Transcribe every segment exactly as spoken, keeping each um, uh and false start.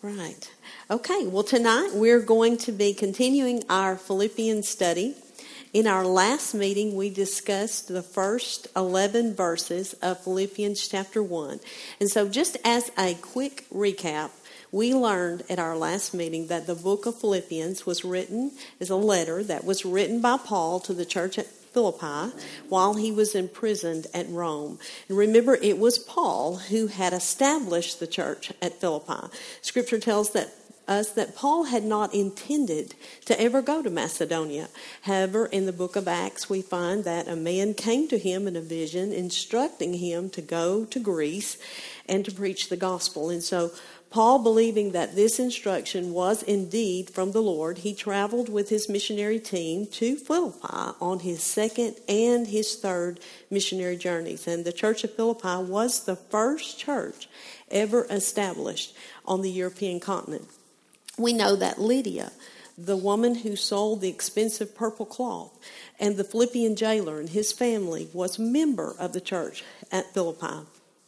Right. Okay, well, tonight we're going to be continuing our Philippians study. In our last meeting, we discussed the first eleven verses of Philippians chapter one. And so just as a quick recap, we learned at our last meeting that the book of Philippians was written as a letter that was written by Paul to the church at Philippi while he was imprisoned at Rome. And remember, it was Paul who had established the church at Philippi. Scripture tells that us that Paul had not intended to ever go to Macedonia. However, in the book of Acts, we find that a man came to him in a vision instructing him to go to Greece and to preach the gospel. And so Paul, believing that this instruction was indeed from the Lord, he traveled with his missionary team to Philippi on his second and his third missionary journeys. And the church of Philippi was the first church ever established on the European continent. We know that Lydia, the woman who sold the expensive purple cloth, and the Philippian jailer and his family was a member of the church at Philippi.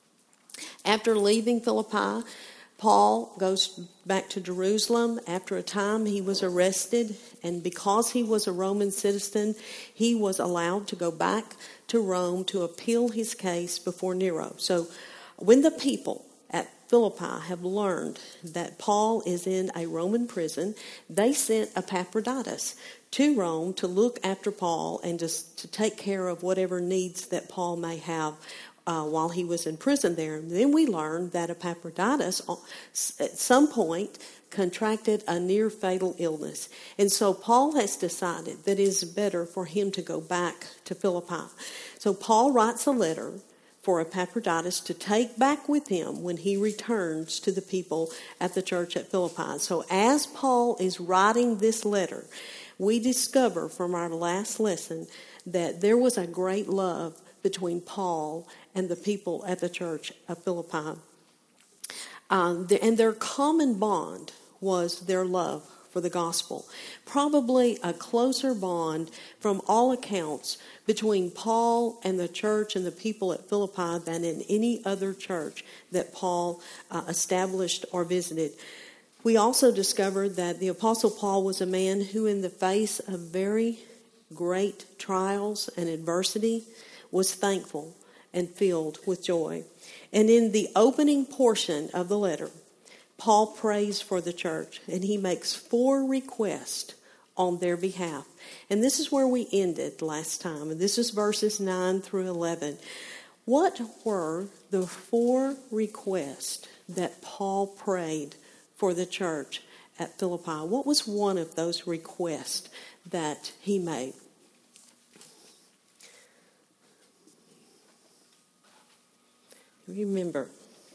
After leaving Philippi, Paul goes back to Jerusalem. After a time, he was arrested, and because he was a Roman citizen, he was allowed to go back to Rome to appeal his case before Nero. So when the people at Philippi have learned that Paul is in a Roman prison, they sent Epaphroditus to Rome to look after Paul and just to take care of whatever needs that Paul may have Uh, while he was in prison there. And then we learned that Epaphroditus at some point contracted a near fatal illness. And so Paul has decided that it is better for him to go back to Philippi. So Paul writes a letter for Epaphroditus to take back with him when he returns to the people at the church at Philippi. So as Paul is writing this letter, we discover from our last lesson that there was a great love between Paul and the people at the church of Philippi. Um, the, and their common bond was their love for the gospel. Probably a closer bond from all accounts between Paul and the church and the people at Philippi than in any other church that Paul uh, established or visited. We also discovered that the Apostle Paul was a man who, in the face of very great trials and adversity, was thankful and filled with joy. And in the opening portion of the letter, Paul prays for the church, and he makes four requests on their behalf. And this is where we ended last time, and this is verses nine through eleven. What were the four requests that Paul prayed for the church at Philippi? What was one of those requests that he made? Remember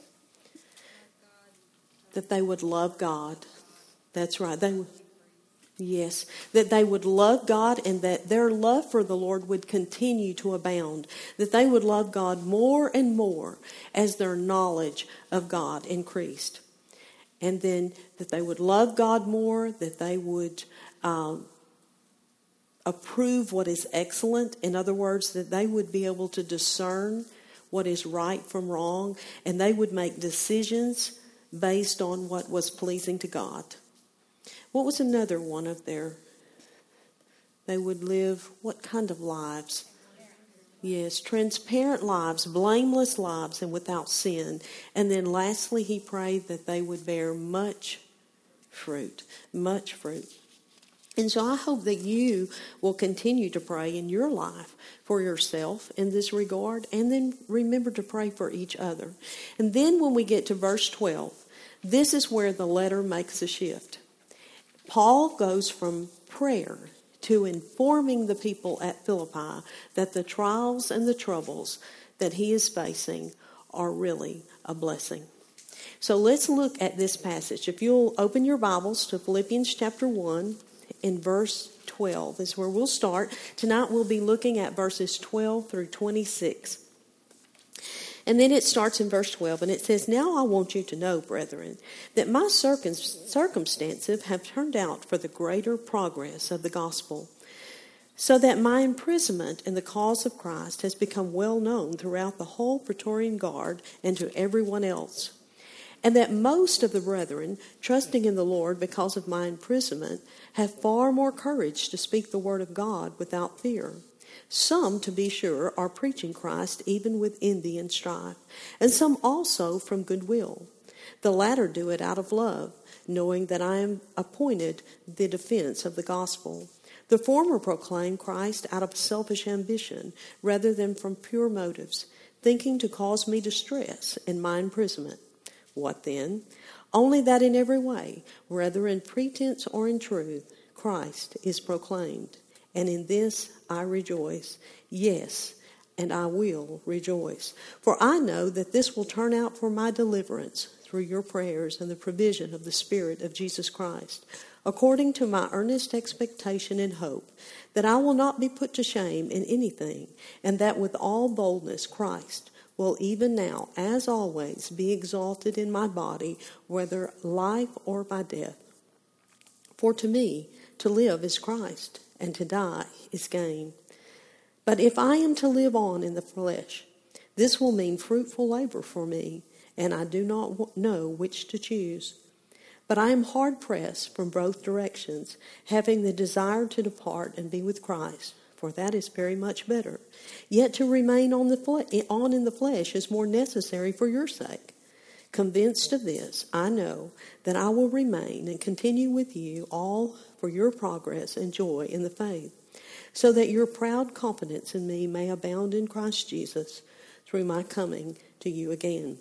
that they would love God. That's right. They would, yes, that they would love God and that their love for the Lord would continue to abound. That they would love God more and more as their knowledge of God increased. And then that they would love God more, that they would um, approve what is excellent. In other words, that they would be able to discern what is right from wrong, and they would make decisions based on what was pleasing to God. What was another one of their? They would live what kind of lives? Yes, transparent lives, blameless lives, and without sin. And then lastly, he prayed that they would bear much fruit, much fruit. And so I hope that you will continue to pray in your life for yourself in this regard, and then remember to pray for each other. And then when we get to verse twelve, this is where the letter makes a shift. Paul goes from prayer to informing the people at Philippi that the trials and the troubles that he is facing are really a blessing. So let's look at this passage. If you'll open your Bibles to Philippians chapter one, in verse twelve is where we'll start. Tonight we'll be looking at verses twelve through twenty-six. And then it starts in verse twelve, and it says, "Now I want you to know, brethren, that my circum- circumstances have turned out for the greater progress of the gospel, so that my imprisonment in the cause of Christ has become well known throughout the whole Praetorian Guard and to everyone else. and that most of the brethren, trusting in the Lord because of my imprisonment, have far more courage to speak the word of God without fear. Some, to be sure, are preaching Christ even with envy and strife, and some also from goodwill. The latter do it out of love, knowing that I am appointed the defense of the gospel. The former proclaim Christ out of selfish ambition rather than from pure motives, thinking to cause me distress in my imprisonment. What then? Only that in every way, whether in pretense or in truth, Christ is proclaimed. And in this I rejoice. Yes, and I will rejoice. For I know that this will turn out for my deliverance through your prayers and the provision of the Spirit of Jesus Christ, according to my earnest expectation and hope, that I will not be put to shame in anything, and that with all boldness Christ will even now, as always, be exalted in my body, whether life or by death. For to me, to live is Christ, and to die is gain. But if I am to live on in the flesh, this will mean fruitful labor for me, and I do not know which to choose. But I am hard-pressed from both directions, having the desire to depart and be with Christ, for that is very much better. Yet to remain on, the fle- on in the flesh is more necessary for your sake. Convinced of this, I know that I will remain and continue with you all for your progress and joy in the faith, so that your proud confidence in me may abound in Christ Jesus through my coming to you again.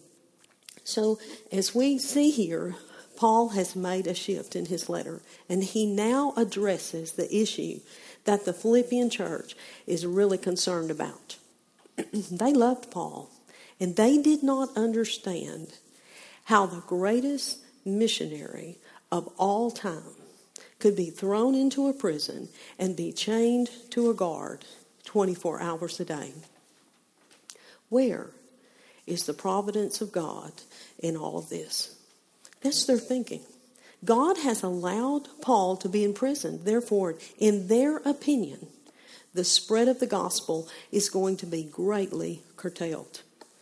So, as we see here, Paul has made a shift in his letter, and he now addresses the issue that the Philippian church is really concerned about. They loved Paul, and they did not understand how the greatest missionary of all time could be thrown into a prison and be chained to a guard twenty-four hours a day. Where is the providence of God in all of this? That's their thinking. God has allowed Paul to be imprisoned. Therefore, in their opinion, the spread of the gospel is going to be greatly curtailed.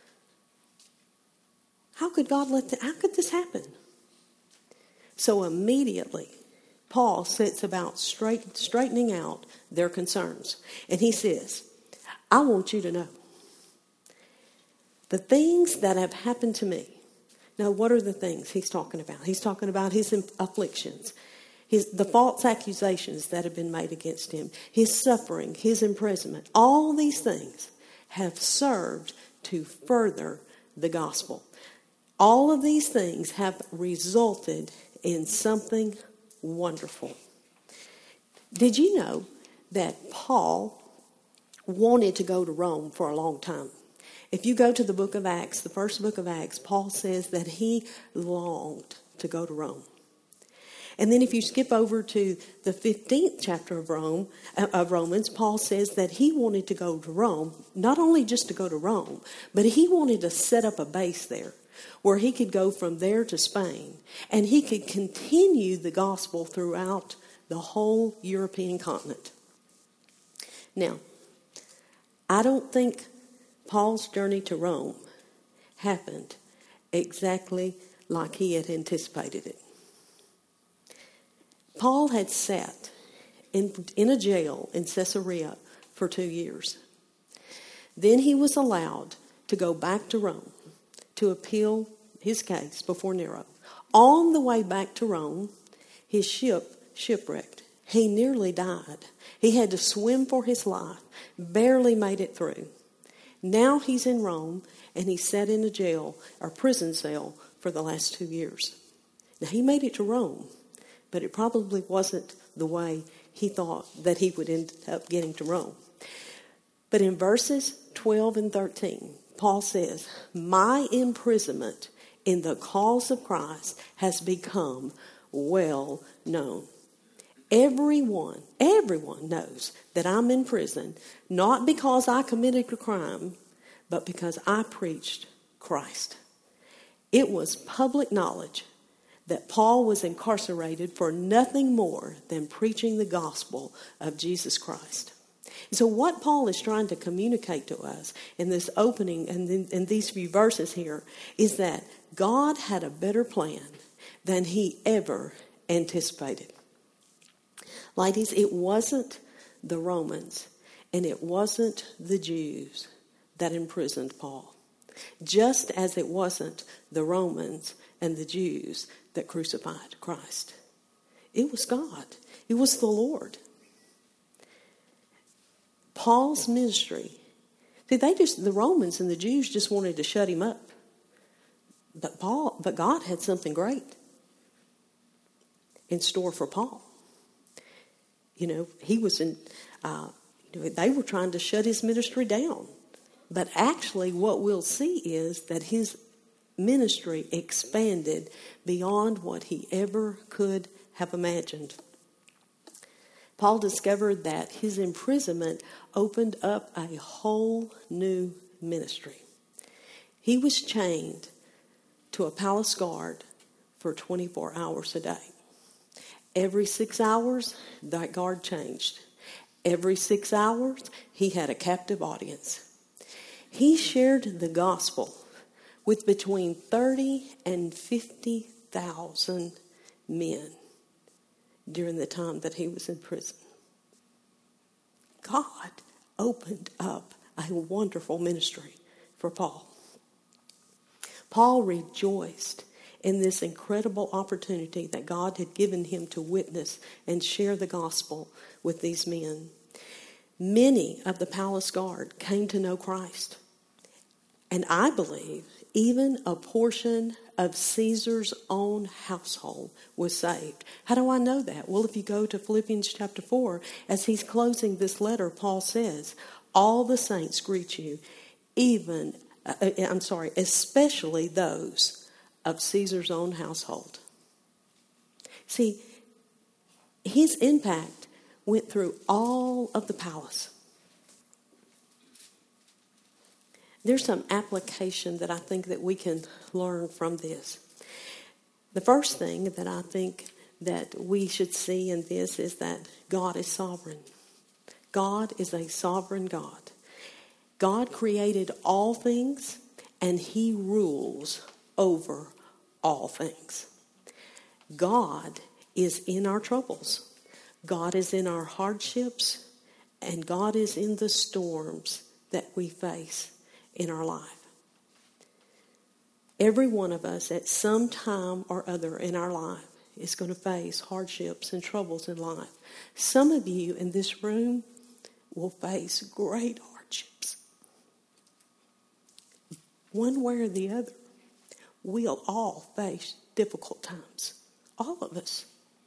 How could God let that, how could this happen? So immediately, Paul sets about straight, straightening out their concerns. And he says, I want you to know the things that have happened to me. Now, what are the things he's talking about? He's talking about his afflictions, his, the false accusations that have been made against him, his suffering, his imprisonment. All these things have served to further the gospel. All of these things have resulted in something wonderful. Did you know that Paul wanted to go to Rome for a long time? If you go to the book of Acts, the first book of Acts, Paul says that he longed to go to Rome. And then if you skip over to the fifteenth chapter of Rome, uh, of Romans, Paul says that he wanted to go to Rome, not only just to go to Rome, but he wanted to set up a base there where he could go from there to Spain, and he could continue the gospel throughout the whole European continent. Now, I don't think Paul's journey to Rome happened exactly like he had anticipated it. Paul had sat in, in a jail in Caesarea for two years. Then he was allowed to go back to Rome to appeal his case before Nero. On the way back to Rome, his ship shipwrecked. He nearly died. He had to swim for his life, barely made it through. Now he's in Rome, and he's sat in a jail or prison cell for the last two years. Now he made it to Rome, but it probably wasn't the way he thought that he would end up getting to Rome. But in verses twelve and thirteen, Paul says, my imprisonment in the cause of Christ has become well known. Everyone, everyone knows that I'm in prison, not because I committed a crime, but because I preached Christ. It was public knowledge that Paul was incarcerated for nothing more than preaching the gospel of Jesus Christ. So what Paul is trying to communicate to us in this opening and in, in these few verses here is that God had a better plan than he ever anticipated. Ladies, it wasn't the Romans and it wasn't the Jews that imprisoned Paul, just as it wasn't the Romans and the Jews that crucified Christ. It was God. It was the Lord. Paul's ministry, see, they just, the Romans and the Jews just wanted to shut him up. But Paul, but God had something great in store for Paul. You know, he was in, uh, you know, they were trying to shut his ministry down. But actually what we'll see is that his ministry expanded beyond what he ever could have imagined. Paul discovered that his imprisonment opened up a whole new ministry. He was chained to a palace guard for twenty-four hours a day. Every six hours, that guard changed. Every six hours, he had a captive audience. He shared the gospel with between thirty and fifty thousand men during the time that he was in prison. God opened up a wonderful ministry for Paul. Paul rejoiced in this incredible opportunity that God had given him to witness and share the gospel with these men. Many of the palace guard came to know Christ. And I believe even a portion of Caesar's own household was saved. How do I know that? Well, if you go to Philippians chapter four, as he's closing this letter, Paul says, all the saints greet you, even, uh, I'm sorry, especially those of Caesar's own household. See, his impact went through all of the palace. There's some application that I think that we can learn from this. The first thing that I think that we should see in this is that God is sovereign. God is a sovereign God. God created all things and he rules over all things. God is in our troubles. God is in our hardships, and God is in the storms that we face in our life. Every one of us at some time or other in our life is going to face hardships and troubles in life. Some of you in this room will face great hardships. One way or the other, we'll all face difficult times. All of us.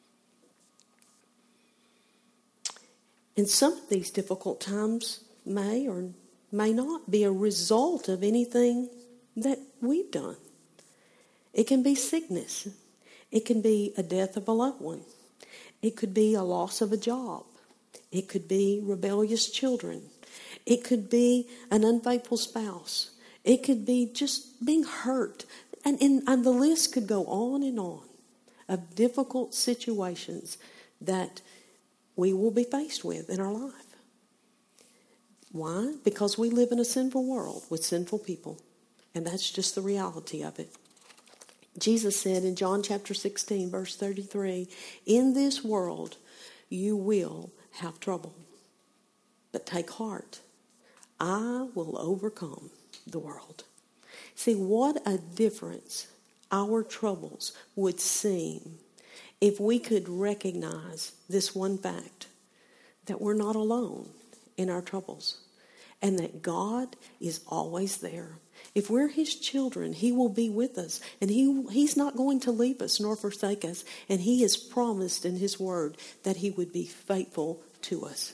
And some of these difficult times may or may not be a result of anything that we've done. It can be sickness. It can be a death of a loved one. It could be a loss of a job. It could be rebellious children. It could be an unfaithful spouse. It could be just being hurt. And, and, and the list could go on and on of difficult situations that we will be faced with in our life. Why? Because we live in a sinful world with sinful people. And that's just the reality of it. Jesus said in John chapter sixteen, verse thirty-three, in this world you will have trouble. But take heart. I will overcome the world. See, what a difference our troubles would seem if we could recognize this one fact, that we're not alone in our troubles, and that God is always there. If we're his children, he will be with us, and he he's not going to leave us nor forsake us, and he has promised in his word that he would be faithful to us.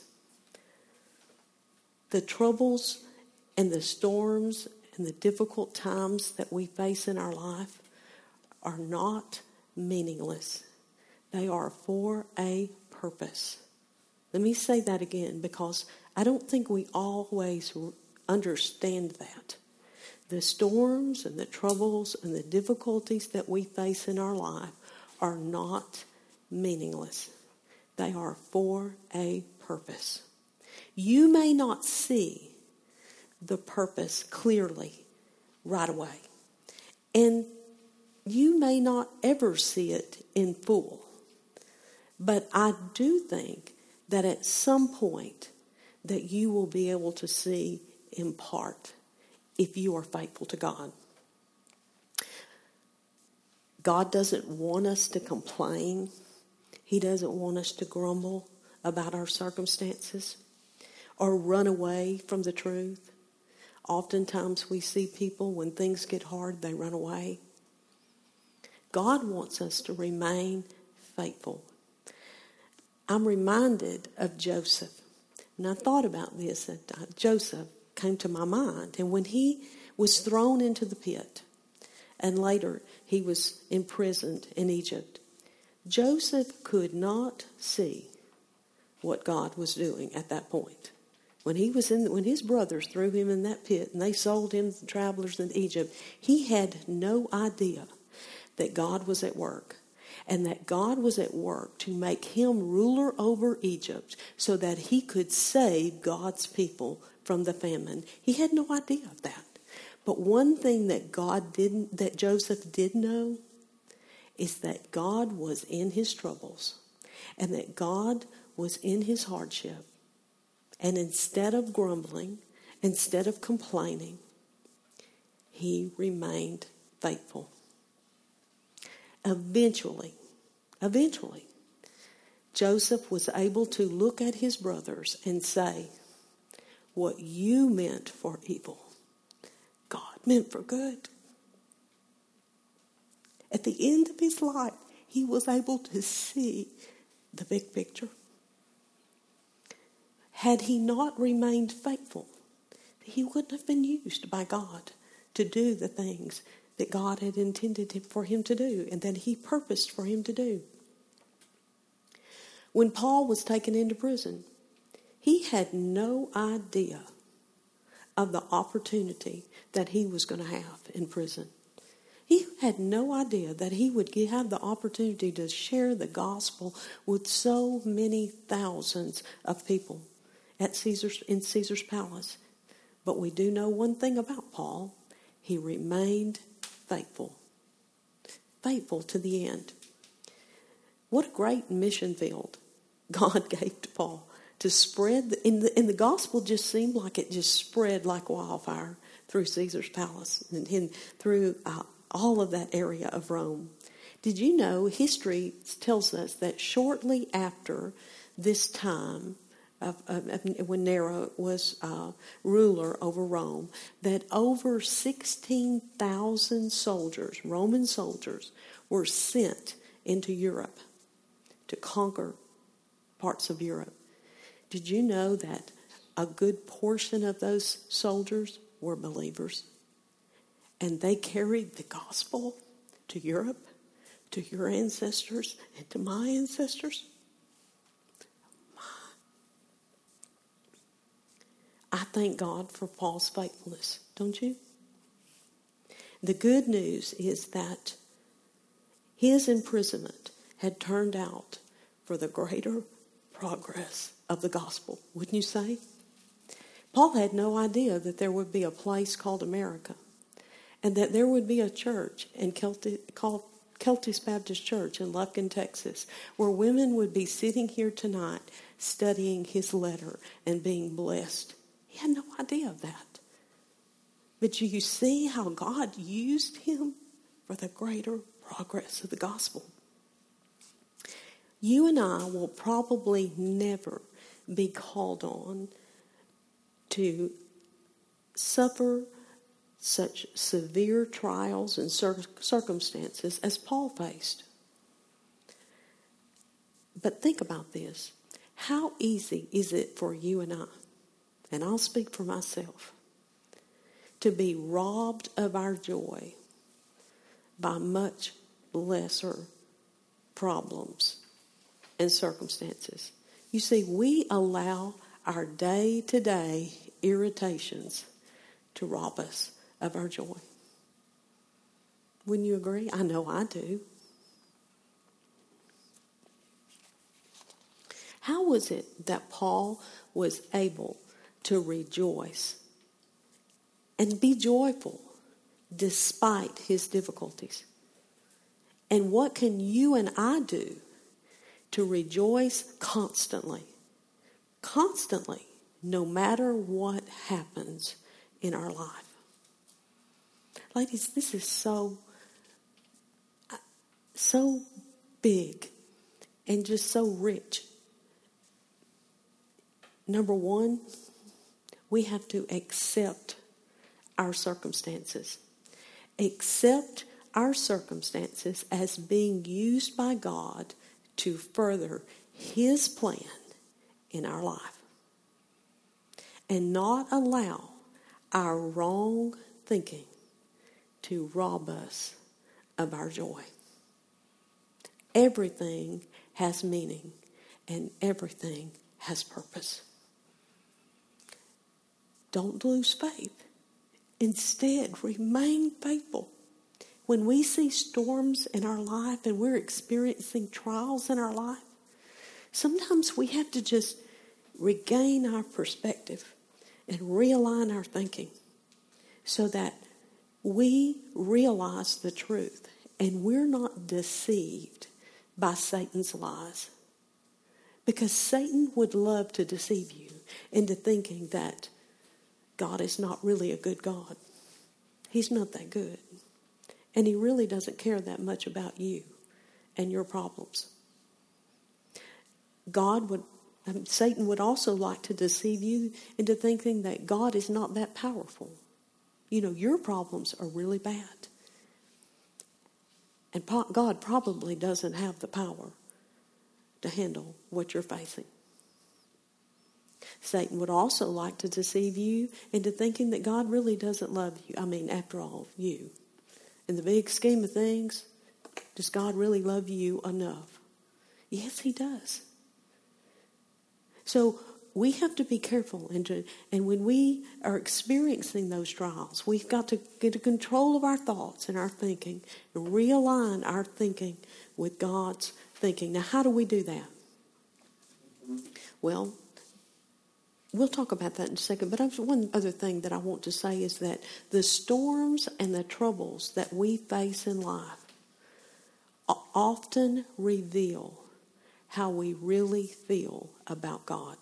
The troubles and the storms and the difficult times that we face in our life are not meaningless. They are for a purpose. Let me say that again, because I don't think we always understand that. The storms and the troubles and the difficulties that we face in our life are not meaningless. They are for a purpose. You may not see the purpose clearly right away. And you may not ever see it in full. But I do think that at some point that you will be able to see in part if you are faithful to God. God doesn't want us to complain. He doesn't want us to grumble about our circumstances or run away from the truth. Oftentimes we see people, when things get hard, they run away. God wants us to remain faithful. I'm reminded of Joseph. And I thought about this, that uh, Joseph came to my mind. And when he was thrown into the pit, and later he was imprisoned in Egypt, Joseph could not see what God was doing at that point. When he was in, when his brothers threw him in that pit and they sold him to the travelers in Egypt, he had no idea that God was at work. And that God was at work to make him ruler over Egypt so that he could save God's people from the famine. He had no idea of that. But one thing that God didn't, that Joseph did know, is that God was in his troubles and that God was in his hardship. And instead of grumbling, instead of complaining, he remained faithful. Eventually, eventually, Joseph was able to look at his brothers and say, what you meant for evil, God meant for good. At the end of his life, he was able to see the big picture. Had he not remained faithful, he wouldn't have been used by God to do the things that God had intended for him to do and that he purposed for him to do. When Paul was taken into prison, he had no idea of the opportunity that he was going to have in prison. He had no idea that he would have the opportunity to share the gospel with so many thousands of people at Caesar's, in Caesar's palace. But we do know one thing about Paul. He remained faithful. Faithful to the end. What a great mission field God gave to Paul to spread. The, in the, in the gospel just seemed like it just spread like wildfire through Caesar's palace and, and through uh, all of that area of Rome. Did you know history tells us that shortly after this time, Of, of, of when Nero was uh, ruler over Rome, that over sixteen thousand soldiers, Roman soldiers, were sent into Europe to conquer parts of Europe. Did you know that a good portion of those soldiers were believers? And they carried the gospel to Europe, to your ancestors, and to my ancestors? I thank God for Paul's faithfulness, don't you? The good news is that his imprisonment had turned out for the greater progress of the gospel, wouldn't you say? Paul had no idea that there would be a place called America and that there would be a church in Celtic, called Celtic Baptist Church in Lufkin, Texas, where women would be sitting here tonight studying his letter and being blessed. He had no idea of that. But you see how God used him for the greater progress of the gospel. You and I will probably never be called on to suffer such severe trials and circumstances as Paul faced. But think about this. How easy is it for you and I, and I'll speak for myself, to be robbed of our joy by much lesser problems and circumstances? You see, we allow our day-to-day irritations to rob us of our joy. Wouldn't you agree? I know I do. How was it that Paul was able to rejoice and be joyful despite his difficulties? And what can you and I do to rejoice constantly, constantly, no matter what happens in our life? Ladies, this is so, so big and just so rich. Number one, we have to accept our circumstances. Accept our circumstances as being used by God to further His plan in our life. And not allow our wrong thinking to rob us of our joy. Everything has meaning and everything has purpose. Don't lose faith. Instead, remain faithful. When we see storms in our life and we're experiencing trials in our life, sometimes we have to just regain our perspective and realign our thinking so that we realize the truth and we're not deceived by Satan's lies. Because Satan would love to deceive you into thinking that God is not really a good God. He's not that good. And He really doesn't care that much about you and your problems. God would, um, Satan would also like to deceive you into thinking that God is not that powerful. You know, your problems are really bad. And po- God probably doesn't have the power to handle what you're facing. Satan would also like to deceive you into thinking that God really doesn't love you. I mean, after all, you. In the big scheme of things, does God really love you enough? Yes, He does. So we have to be careful. And, to, and when we are experiencing those trials, we've got to get control of our thoughts and our thinking and realign our thinking with God's thinking. Now, how do we do that? Well, we'll talk about that in a second, but one other thing that I want to say is that the storms and the troubles that we face in life often reveal how we really feel about God.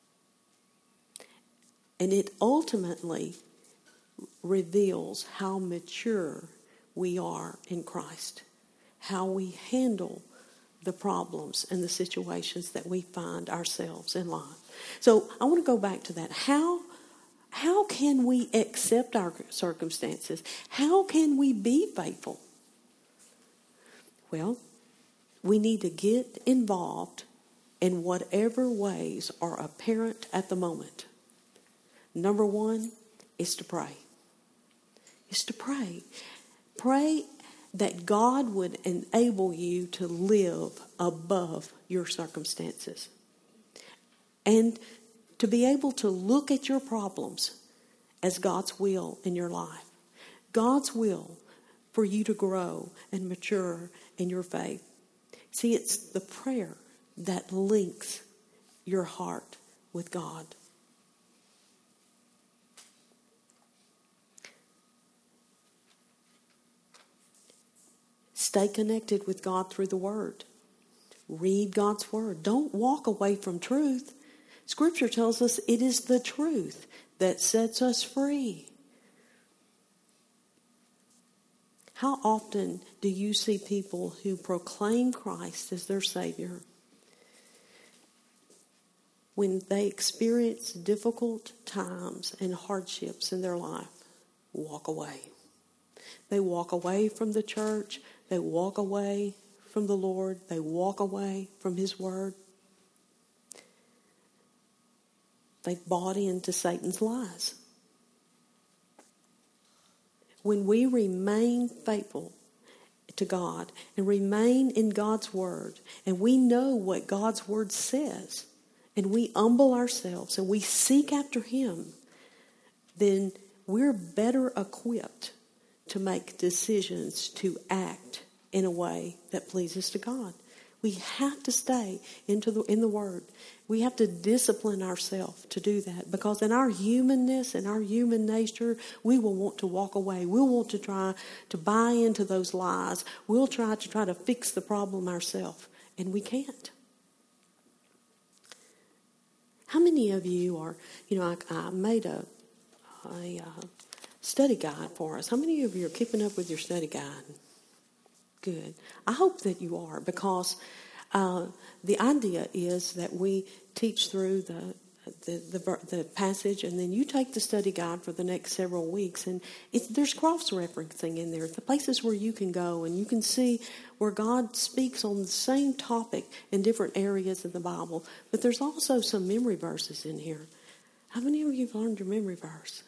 And it ultimately reveals how mature we are in Christ, how we handle the problems and the situations that we find ourselves in life. So I want to go back to that. How, how can we accept our circumstances? How can we be faithful? Well, we need to get involved in whatever ways are apparent at the moment. Number one is to pray. Is to pray. Pray that God would enable you to live above your circumstances. And to be able to look at your problems as God's will in your life. God's will for you to grow and mature in your faith. See, it's the prayer that links your heart with God. Stay connected with God through the Word. Read God's Word. Don't walk away from truth. Scripture tells us it is the truth that sets us free. How often do you see people who proclaim Christ as their Savior, when they experience difficult times and hardships in their life, walk away? They walk away from the church. They walk away from the Lord. They walk away from His Word. They've bought into Satan's lies. When we remain faithful to God and remain in God's Word, and we know what God's Word says, and we humble ourselves and we seek after Him, then we're better equipped to make decisions to act in a way that pleases to God. We have to stay into the, in the Word. We have to discipline ourselves to do that, because in our humanness and our human nature, we will want to walk away. We'll want to try to buy into those lies. We'll try to try to fix the problem ourselves, and we can't. How many of you are, you know, I, I made a, a uh, study guide for us. How many of you are keeping up with your study guide? Good. I hope that you are, because uh, the idea is that we teach through the, the the the passage, and then you take the study guide for the next several weeks, and it's, there's cross-referencing in there, the places where you can go and you can see where God speaks on the same topic in different areas of the Bible. But there's also some memory verses in here. How many of you have learned your memory verse?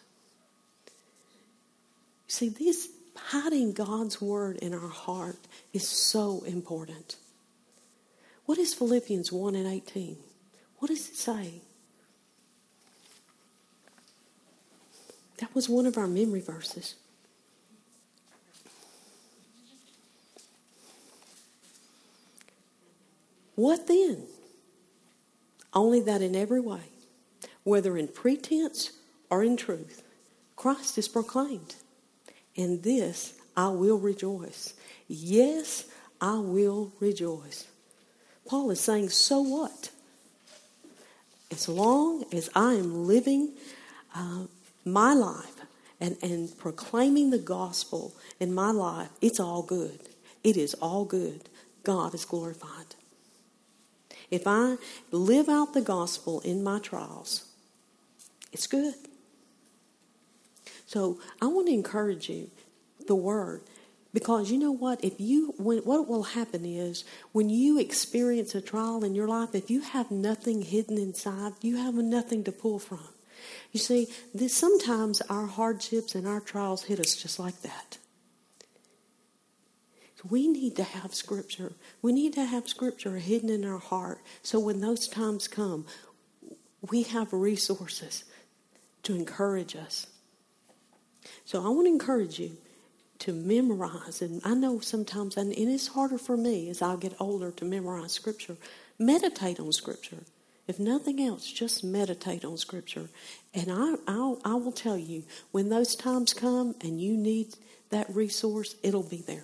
See, this hiding God's word in our heart is so important. What is Philippians one and eighteen? What does it say? That was one of our memory verses. What then? Only that in every way, whether in pretense or in truth, Christ is proclaimed. In this I will rejoice. Yes, I will rejoice. Paul is saying, so what? As long as I am living uh, my life and, and proclaiming the gospel in my life, it's all good. It is all good. God is glorified. If I live out the gospel in my trials, it's good. So I want to encourage you, the word, because you know what? If you, when, what will happen is when you experience a trial in your life, if you have nothing hidden inside, you have nothing to pull from. You see, this, sometimes our hardships and our trials hit us just like that. We need to have Scripture. We need to have Scripture hidden in our heart, so when those times come, we have resources to encourage us. So I want to encourage you to memorize. And I know sometimes, and it's harder for me as I get older to memorize Scripture. Meditate on Scripture. If nothing else, just meditate on Scripture. And I, I'll, I will tell you, when those times come and you need that resource, it'll be there.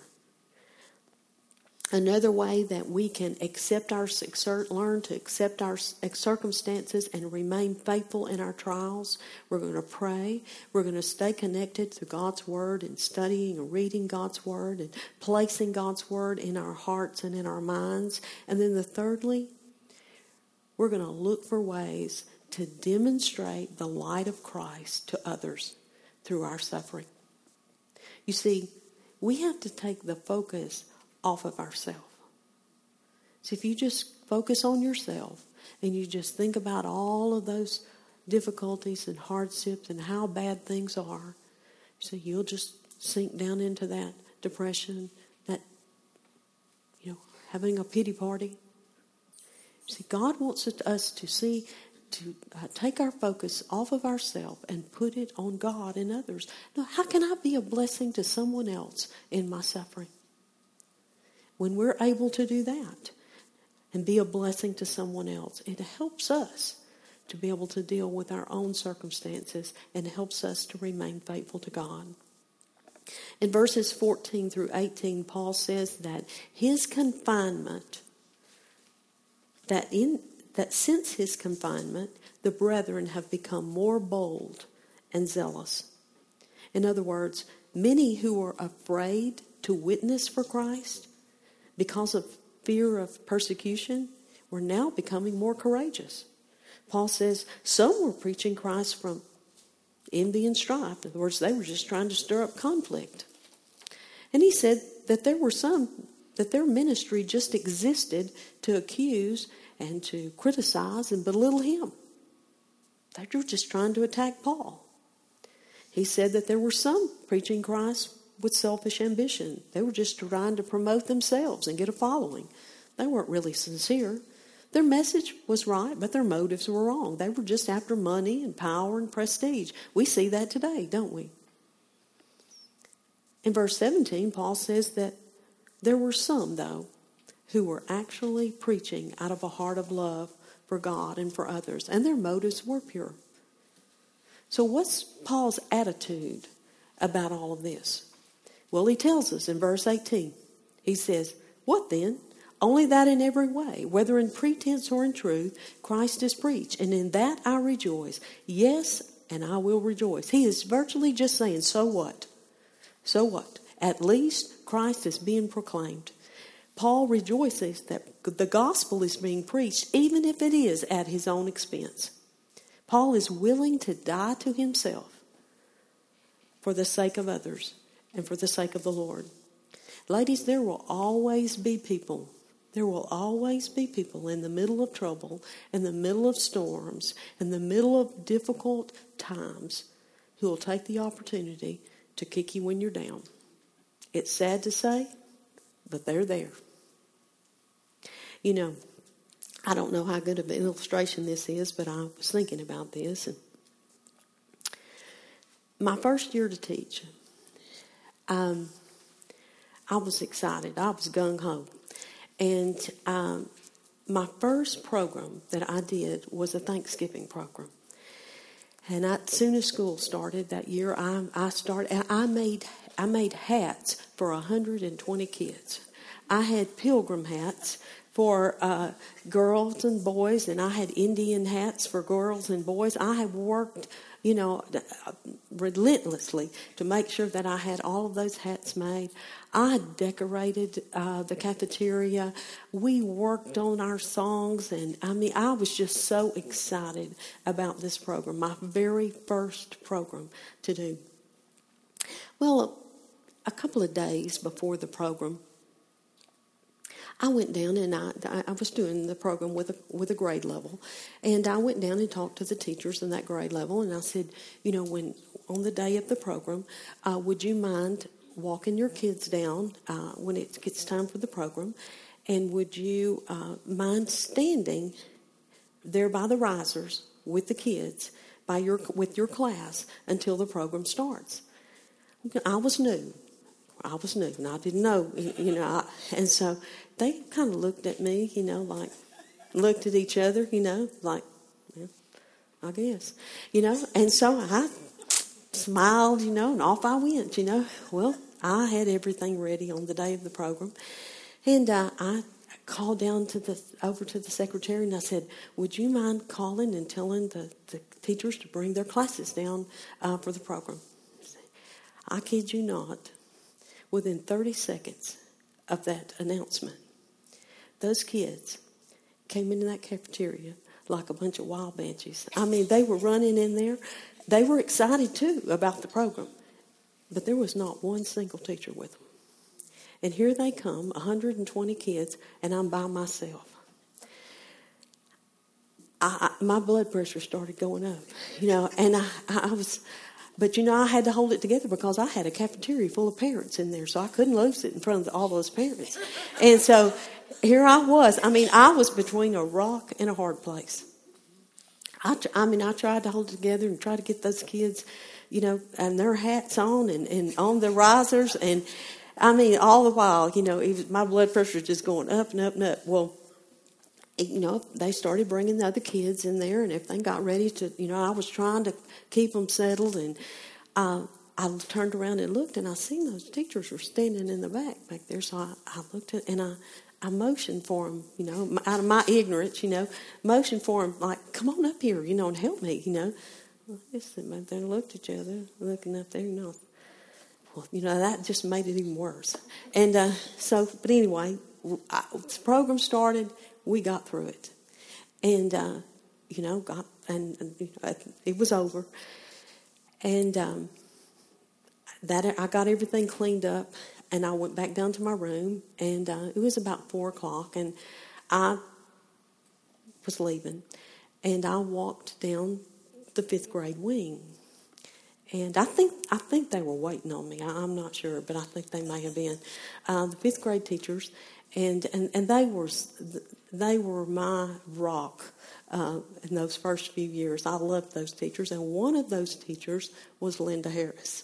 Another way that we can accept our, learn to accept our circumstances and remain faithful in our trials, we're going to pray. We're going to stay connected to God's Word and studying and reading God's Word and placing God's Word in our hearts and in our minds. And then the thirdly, we're going to look for ways to demonstrate the light of Christ to others through our suffering. You see, we have to take the focus off of ourselves. So if you just focus on yourself and you just think about all of those difficulties and hardships and how bad things are, so you'll just sink down into that depression, that, you know, having a pity party. See, God wants us to see, to uh, take our focus off of ourselves and put it on God and others. Now, how can I be a blessing to someone else in my suffering? When we're able to do that and be a blessing to someone else, it helps us to be able to deal with our own circumstances and helps us to remain faithful to God. In verses fourteen through eighteen, Paul says that his confinement, that in that since his confinement, the brethren have become more bold and zealous. In other words, many who were afraid to witness for Christ because of fear of persecution were now becoming more courageous. Paul says some were preaching Christ from envy and strife. In other words, they were just trying to stir up conflict. And he said that there were some, that their ministry just existed to accuse and to criticize and belittle him. They were just trying to attack Paul. He said that there were some preaching Christ with selfish ambition. They were just trying to promote themselves and get a following. They weren't really sincere. Their message was right, but their motives were wrong. They were just after money and power and prestige. We see that today, don't we? In verse seventeen, Paul says that there were some, though, who were actually preaching out of a heart of love for God and for others, and their motives were pure. So what's Paul's attitude about all of this? Well, he tells us in verse eighteen. He says, "What then? Only that in every way, whether in pretense or in truth, Christ is preached, and in that I rejoice. Yes, and I will rejoice." He is virtually just saying, so what? So what? At least Christ is being proclaimed. Paul rejoices that the gospel is being preached, even if it is at his own expense. Paul is willing to die to himself for the sake of others and for the sake of the Lord. Ladies, there will always be people, there will always be people in the middle of trouble, in the middle of storms, in the middle of difficult times who will take the opportunity to kick you when you're down. It's sad to say, but they're there. You know, I don't know how good of an illustration this is, but I was thinking about this. And my first year to teach, um, I was excited. I was gung-ho. And um, my first program that I did was a Thanksgiving program. And I, as soon as school started that year, I, I started. I made I made hats for one hundred twenty kids. I had pilgrim hats for uh, girls and boys, and I had Indian hats for girls and boys. I had worked, you know, relentlessly to make sure that I had all of those hats made. I had decorated uh, the cafeteria. We worked on our songs, and I mean, I was just so excited about this program, my very first program to do. Well, a couple of days before the program, I went down and I, I was doing the program with a, with a grade level, and I went down and talked to the teachers in that grade level, and I said, you know, when on the day of the program, uh, would you mind walking your kids down uh, when it gets time for the program, and would you uh, mind standing there by the risers with the kids, by your with your class until the program starts? I was new. I was new, and I didn't know, you know, I, and so they kind of looked at me, you know, like, looked at each other, you know, like, yeah, I guess, you know, and so I smiled, you know, and off I went, you know. Well, I had everything ready on the day of the program, and uh, I called down to the over to the secretary, and I said, would you mind calling and telling the, the teachers to bring their classes down uh, for the program? I kid you not. Within thirty seconds of that announcement, those kids came into that cafeteria like a bunch of wild banshees. I mean, they were running in there. They were excited, too, about the program. But there was not one single teacher with them. And here they come, one hundred twenty kids, and I'm by myself. I, I, my blood pressure started going up, you know, and I, I was... But, you know, I had to hold it together because I had a cafeteria full of parents in there, so I couldn't lose it in front of all those parents. And so here I was. I mean, I was between a rock and a hard place. I, I mean, I tried to hold it together and try to get those kids, you know, and their hats on and, and on the risers. And, I mean, all the while, you know, it was, my blood pressure was just going up and up and up. Well, you know, they started bringing the other kids in there, and everything got ready to, you know, I was trying to keep them settled, and uh, I turned around and looked, and I seen those teachers were standing in the back, back there, so I, I looked at, and I, I motioned for them, you know, out of my ignorance, you know, motioned for them, like, come on up here, you know, and help me, you know. Well, they stood back there and looked at each other, looking up there, you know. Well, you know, that just made it even worse. And uh, so, but anyway, I, the program started. We got through it, and uh, you know, got and, and it was over, and um, that I got everything cleaned up, and I went back down to my room, and uh, it was about four o'clock, and I was leaving, and I walked down the fifth grade wing, and I think I think they were waiting on me. I, I'm not sure, but I think they may have been uh, the fifth grade teachers, and and and they were. They were my rock uh, in those first few years. I loved those teachers, and one of those teachers was Linda Harris.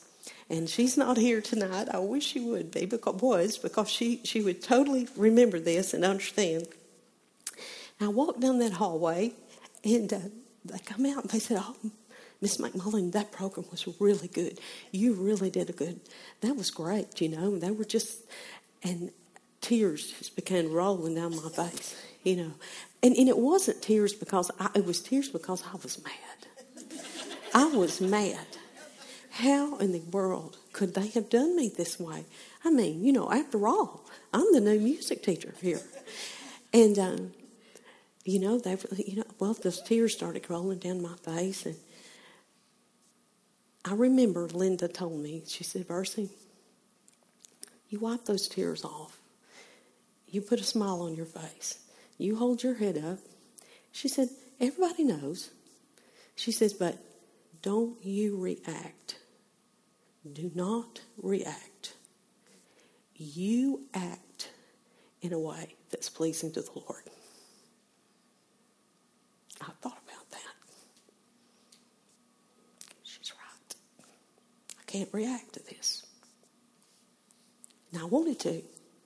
And she's not here tonight. I wish she would be, because was because she, she would totally remember this and understand. And I walked down that hallway, and uh, they come out and they said, "Oh, Miss McMullen, that program was really good. You really did a good. That was great, you know." They were just, and tears just began rolling down my face, you know. And, and it wasn't tears because I, it was tears because I was mad. I was mad. How in the world could they have done me this way? I mean, you know, after all, I'm the new music teacher here. And, um, you know, they, you know, well, those tears started rolling down my face. And I remember Linda told me, she said, "Versie, you wipe those tears off. You put a smile on your face. You hold your head up." She said, "Everybody knows." She says, "But don't you react. Do not react. You act in a way that's pleasing to the Lord." I thought about that. She's right. I can't react to this. And I wanted to,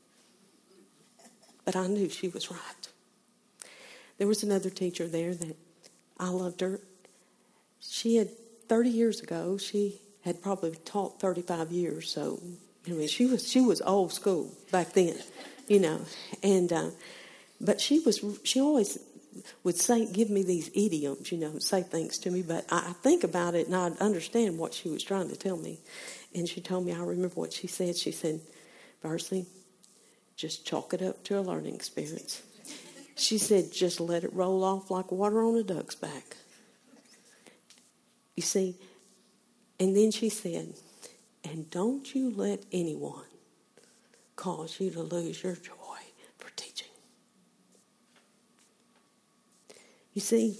but I knew she was right. There was another teacher there that I loved her. She had, thirty years ago, she had probably taught thirty-five years, so I mean, she was she was old school back then, you know. And uh, but she was she always would say, give me these idioms, you know, say things to me. But I, I think about it and I understand what she was trying to tell me. And she told me, I remember what she said. She said, "Versie, just chalk it up to a learning experience." She said, "Just let it roll off like water on a duck's back." You see, and then she said, "And don't you let anyone cause you to lose your joy for teaching." You see,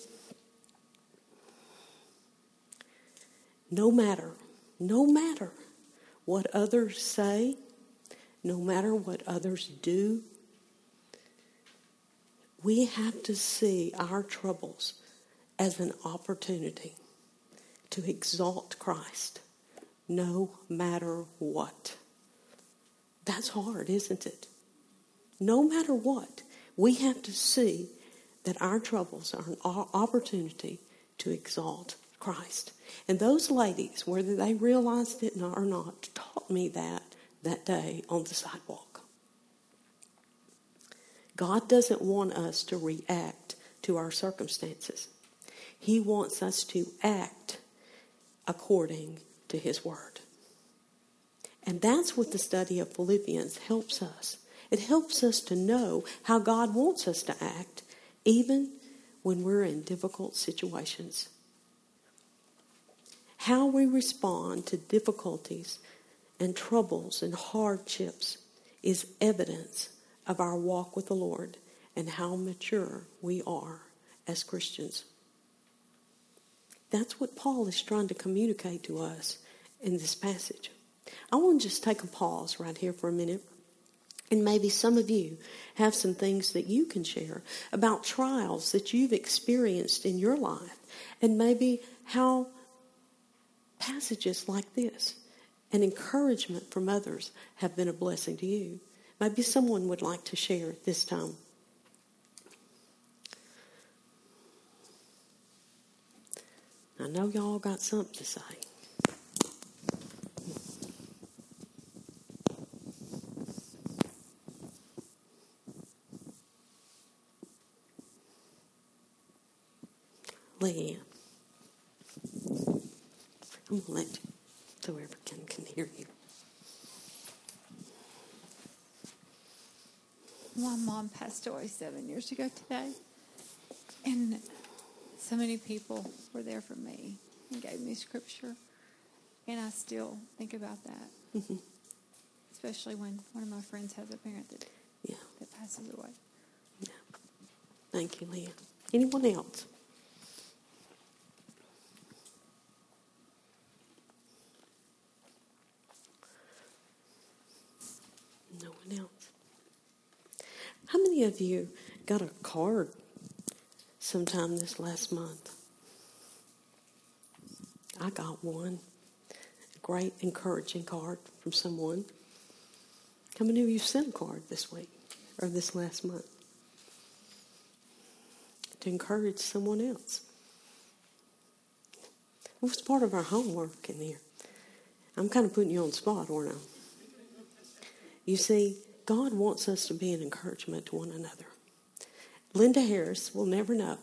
no matter, no matter what others say, no matter what others do, we have to see our troubles as an opportunity to exalt Christ, no matter what. That's hard, isn't it? No matter what, we have to see that our troubles are an opportunity to exalt Christ. And those ladies, whether they realized it or not, taught me that that day on the sidewalk. God doesn't want us to react to our circumstances. He wants us to act according to His Word. And that's what the study of Philippians helps us. It helps us to know how God wants us to act, even when we're in difficult situations. How we respond to difficulties and troubles and hardships is evidence of our walk with the Lord and how mature we are as Christians. That's what Paul is trying to communicate to us in this passage. I want to just take a pause right here for a minute. And maybe some of you have some things that you can share about trials that you've experienced in your life. And maybe how passages like this and encouragement from others have been a blessing to you. Maybe someone would like to share at this time. I know y'all got something to say. Leanne, I'm going to let you, so everyone can, can hear you. My mom passed away seven years ago today, and so many people were there for me and gave me scripture, and I still think about that, mm-hmm. especially when one of my friends has a parent that, yeah. that passes away. Yeah. Thank you, Leah. Anyone else? No one else. How many of you got a card sometime this last month? I got one. great encouraging card from someone. How many of you sent a card this week or this last month to encourage someone else? It was part of our homework in there. I'm kind of putting you on the spot, aren't I? You see, God wants us to be an encouragement to one another. Linda Harris will never know,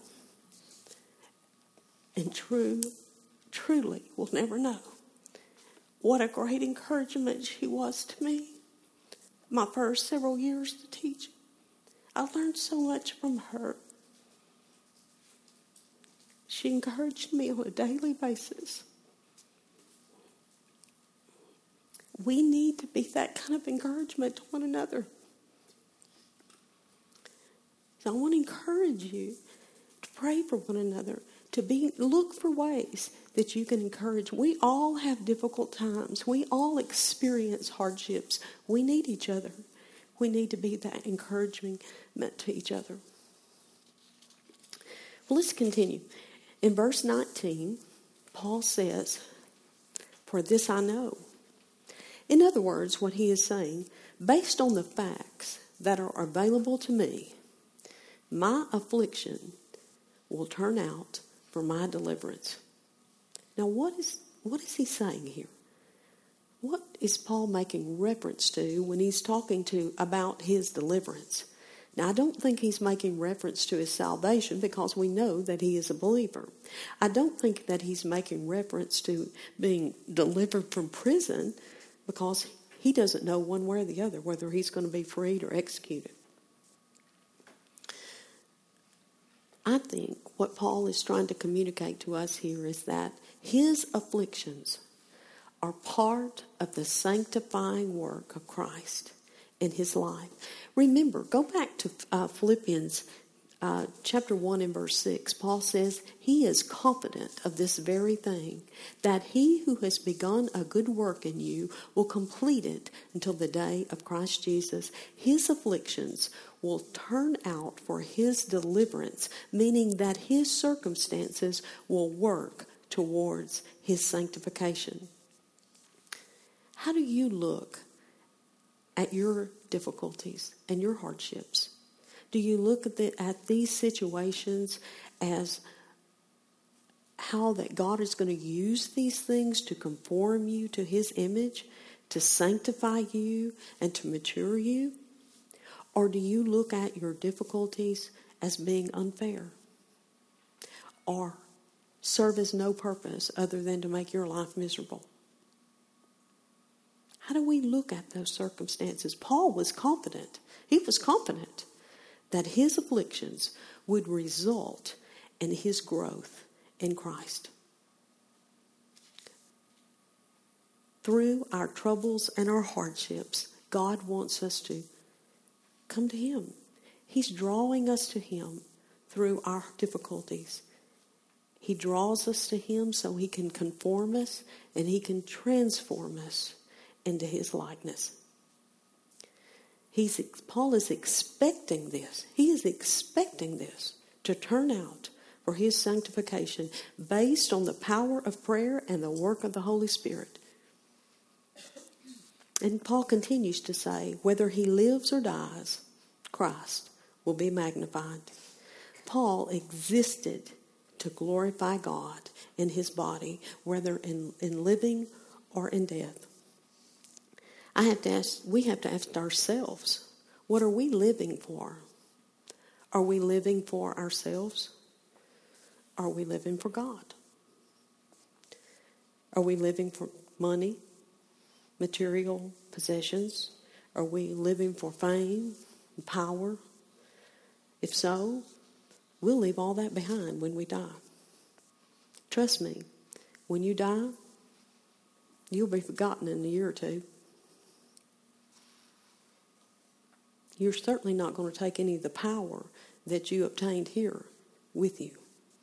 and true, truly will never know what a great encouragement she was to me my first several years to teach. I learned so much from her. She encouraged me on a daily basis. We need to be that kind of encouragement to one another. So I want to encourage you to pray for one another, to be look for ways that you can encourage. We all have difficult times. We all experience hardships. We need each other. We need to be that encouragement to each other. Well, let's continue. In verse nineteen, Paul says, "For this I know." In other words, what he is saying, based on the facts that are available to me, my affliction will turn out for my deliverance. Now, what is what is he saying here? What is Paul making reference to when he's talking to about his deliverance? Now, I don't think he's making reference to his salvation because we know that he is a believer. I don't think that he's making reference to being delivered from prison because he doesn't know one way or the other whether he's going to be freed or executed. I think what Paul is trying to communicate to us here is that his afflictions are part of the sanctifying work of Christ in his life. Remember, go back to uh, Philippians uh, chapter one and verse six. Paul says he is confident of this very thing, that he who has begun a good work in you will complete it until the day of Christ Jesus. His afflictions will turn out for his deliverance, meaning that his circumstances will work towards his sanctification. How do you look at your difficulties and your hardships? Do you look at, the, at these situations as how that God is going to use these things to conform you to his image, to sanctify you and to mature you? Or do you look at your difficulties as being unfair or serve as no purpose other than to make your life miserable? How do we look at those circumstances? Paul was confident. He was confident that his afflictions would result in his growth in Christ. Through our troubles and our hardships, God wants us to come to him. He's drawing us to him through our difficulties. He draws us to him so he can conform us and he can transform us into his likeness. He's, Paul is expecting this. He is expecting this to turn out for his sanctification based on the power of prayer and the work of the Holy Spirit. And Paul continues to say, whether he lives or dies, Christ will be magnified. Paul existed to glorify God in his body, whether in, in living or in death. I have to ask, we have to ask ourselves, what are we living for? Are we living for ourselves? Are we living for God? Are we living for money, material possessions? Are we living for fame and power? If so, we'll leave all that behind when we die. Trust me, when you die, you'll be forgotten in a year or two. You're certainly not going to take any of the power that you obtained here with you.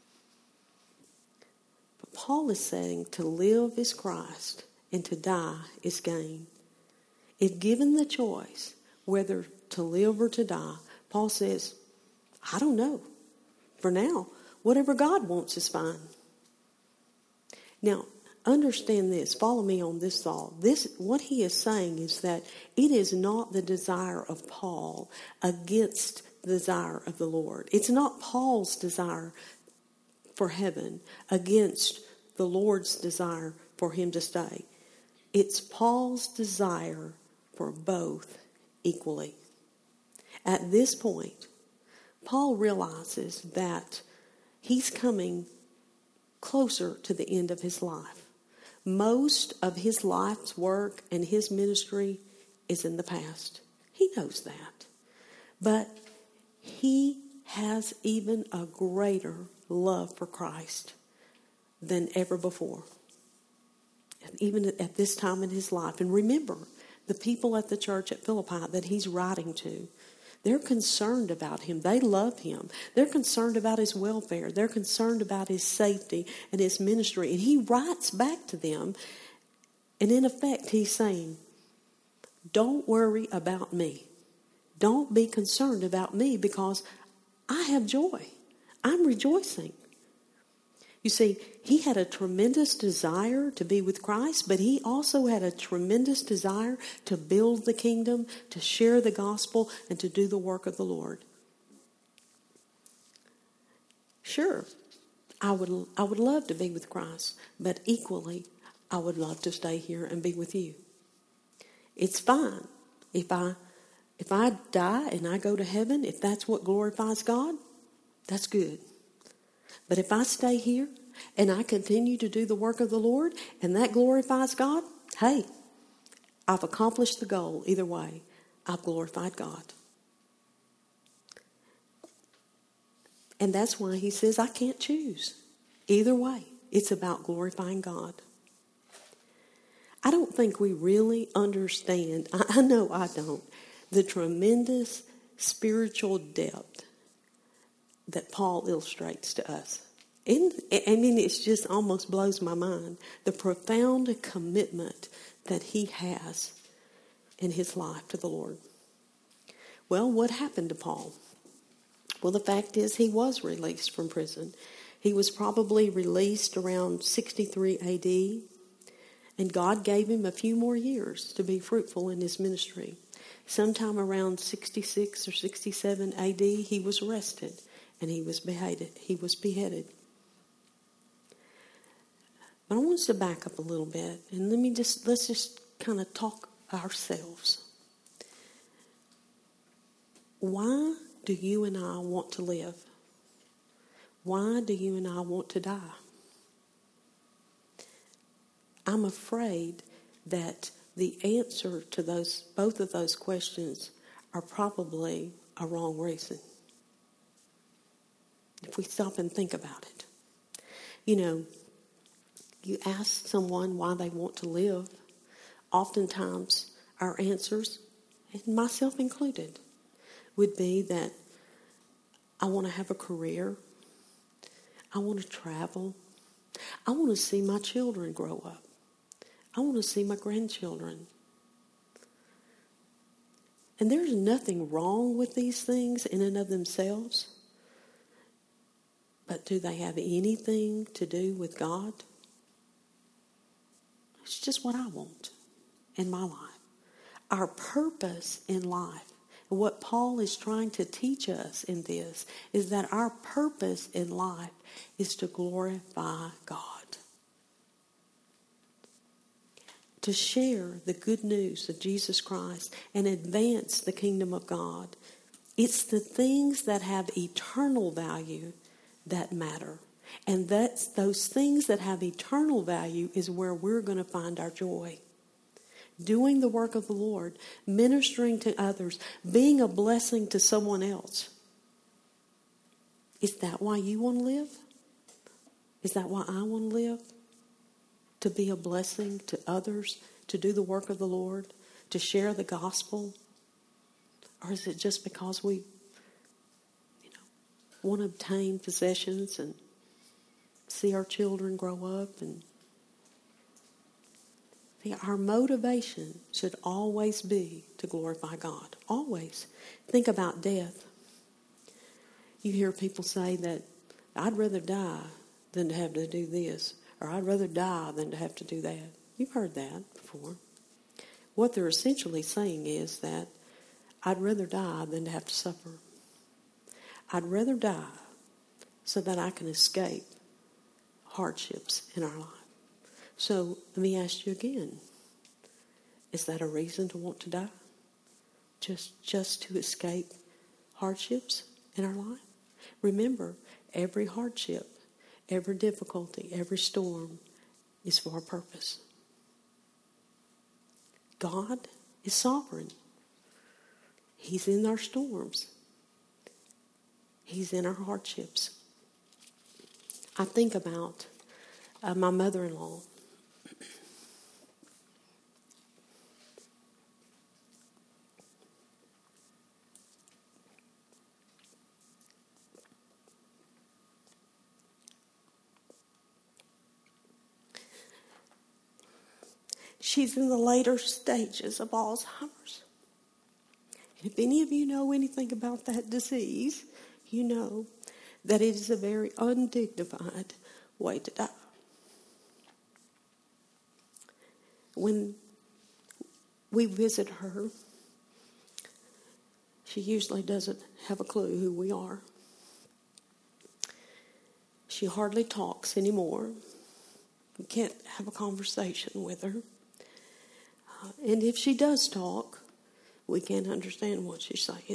But Paul is saying to live is Christ and to die is gain. If given the choice whether to live or to die, Paul says, I don't know. For now, whatever God wants is fine. Now, understand this. Follow me on this thought. This, what he is saying is that it is not the desire of Paul against the desire of the Lord. It's not Paul's desire for heaven against the Lord's desire for him to stay. It's Paul's desire for both equally. At this point, Paul realizes that he's coming closer to the end of his life. Most of his life's work and his ministry is in the past. He knows that. But he has even a greater love for Christ than ever before. Even at this time in his life. And remember, the people at the church at Philippi that he's writing to, they're concerned about him. They love him. They're concerned about his welfare. They're concerned about his safety and his ministry. And he writes back to them. And in effect, he's saying, don't worry about me. Don't be concerned about me because I have joy. I'm rejoicing. You see, he had a tremendous desire to be with Christ, but he also had a tremendous desire to build the kingdom, to share the gospel, and to do the work of the Lord. Sure, I would, I would love to be with Christ, but equally, I would love to stay here and be with you. It's fine if I, if I die and I go to heaven, if that's what glorifies God, that's good. But if I stay here and I continue to do the work of the Lord and that glorifies God, hey, I've accomplished the goal. Either way, I've glorified God. And that's why he says I can't choose. Either way, it's about glorifying God. I don't think we really understand, I, I know I don't, the tremendous spiritual depth that Paul illustrates to us. And, I mean, it just almost blows my mind. The profound commitment that he has in his life to the Lord. Well, what happened to Paul? Well, the fact is he was released from prison. He was probably released around sixty-three A D. And God gave him a few more years to be fruitful in his ministry. Sometime around sixty-six or sixty-seven A D, he was arrested. And he was beheaded. He was beheaded. But I want us to back up a little bit. And let me just, let's just kind of talk ourselves. Why do you and I want to live? Why do you and I want to die? I'm afraid that the answer to those, both of those questions are probably a wrong reason. If we stop and think about it. You know, you ask someone why they want to live, oftentimes our answers, and myself included, would be that I want to have a career, I want to travel, I want to see my children grow up, I want to see my grandchildren. And there's nothing wrong with these things in and of themselves. But do they have anything to do with God? It's just what I want in my life. Our purpose in life, and what Paul is trying to teach us in this, is that our purpose in life is to glorify God. To share the good news of Jesus Christ and advance the kingdom of God. It's the things that have eternal value that matter. And that's those things that have eternal value is where we're going to find our joy. Doing the work of the Lord, ministering to others, being a blessing to someone else. Is that why you want to live? Is that why I want to live? To be a blessing to others, to do the work of the Lord, to share the gospel? Or is it just because we want to obtain possessions and see our children grow up? And see, our motivation should always be to glorify God. Always. Think about death. You hear people say that I'd rather die than to have to do this, or I'd rather die than to have to do that. You've heard that before. What they're essentially saying is that I'd rather die than to have to suffer. I'd rather die so that I can escape hardships in our life. So let me ask you again, is that a reason to want to die? Just, just to escape hardships in our life? Remember, every hardship, every difficulty, every storm is for a purpose. God is sovereign. He's in our storms. He's in our hardships. I think about uh, my mother-in-law. She's in the later stages of Alzheimer's. If any of you know anything about that disease, you know that it is a very undignified way to die. When we visit her, she usually doesn't have a clue who we are. She hardly talks anymore. We can't have a conversation with her. Uh, and if she does talk, we can't understand what she's saying.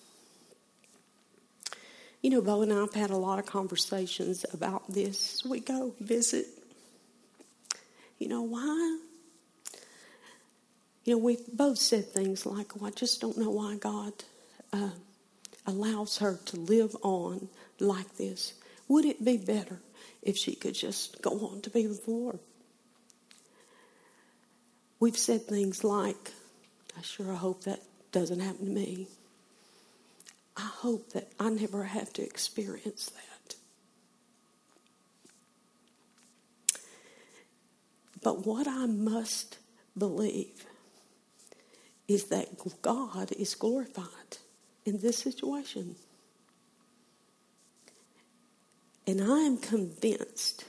You know, Bo and I have had a lot of conversations about this as we go visit. You know, why? You know, we've both said things like, well, I just don't know why God uh, allows her to live on like this. Would it be better if she could just go on to be with the Lord? We've said things like, I sure hope that doesn't happen to me. I hope that I never have to experience that. But what I must believe is that God is glorified in this situation. And I am convinced